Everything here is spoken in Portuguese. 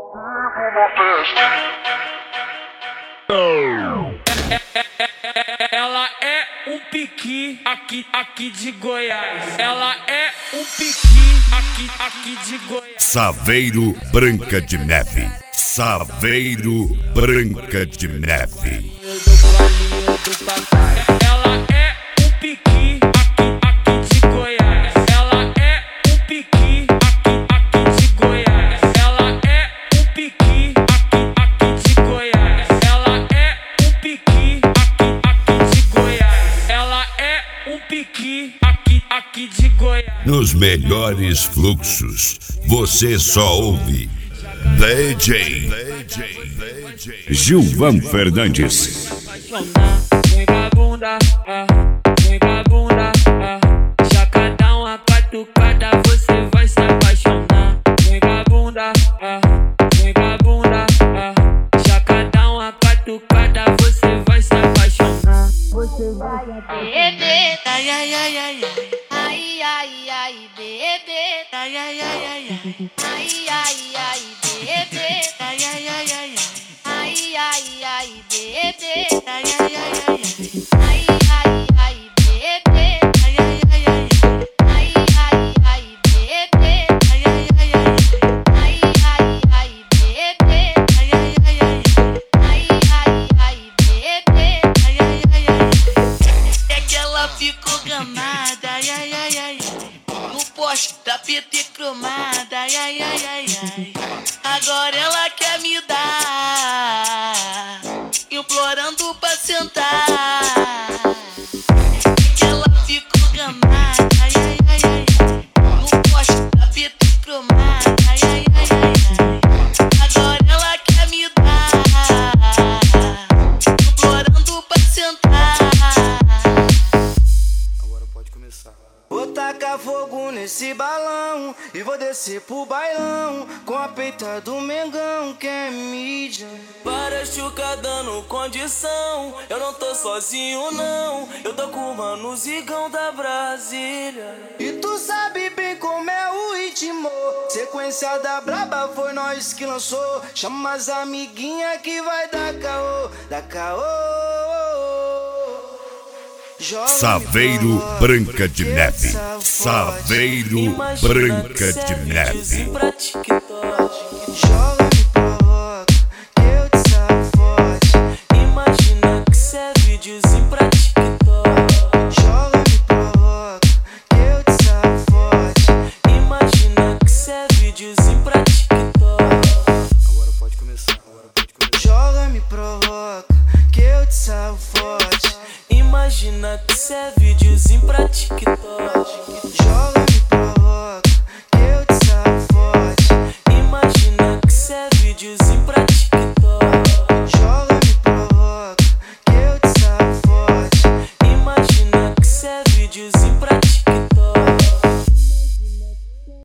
Ela é um piqui aqui de Goiás. Ela é um piqui aqui de Goiás. Saveiro Branca de Neve. Saveiro Branca de Neve. Ela é um piqui aqui de Goiás. Ela é um piqui aqui de Goiás. Ela é um piqui aqui de Goiás. Ela é um piqui aqui de Goiás. Ela é um piqui aqui de Goiás. Nos melhores fluxos, você só ouve DJ Gilvan Fernandes. Vem pra bunda, vem pra bunda, já cada uma catucada você vai se apaixonar. Vem pra bunda, já cada uma catucada você vai se apaixonar. Você vai bebê, ai ai ai ai ai ai ai bebê, ai ai ai ai ai ai ai bebê, ai ai ai ai ai ai ai bebê, ai ai ai ai ai ai ai bebê, ai ai ai ai ai ai ai bebê, ai ai ai ai ai ai ai bebê, ai ai ai ai ai ai ai bebê, ai ai ai ai é que ela ficou gamada, ai ai ai ai no poste da PT cromada, ai ai ai ai ai agora ela quer me dar, implorando pra sentar. Ela ficou gamada, ai ai ai ai no poste da PT cromada, ai ai ai ai agora ela quer me dar, implorando pra sentar. Agora pode começar. Vou tacar fogo nesse balão e vou descer pro bailão com a peita do Mengão que é mídia. Várias chuca dando condição, eu não tô sozinho não, eu tô com o mano Zigão da Brasília. E tu sabe bem como é o ritmo, sequência da braba foi nós que lançou. Chama as amiguinha que vai dar caô, dar caô. Saveiro Branca de Neve. Saveiro Branca de Neve. Joga me provoca, que eu te saio forte. Imagina que cê é videozinho pra TikTok. Joga me provoca, que eu te saio forte. Imagina que cê é videozinho pra TikTok. Agora pode começar. Joga me provoca, que eu te saio forte. Imagina que cê é videozinho pra TikTok. Joga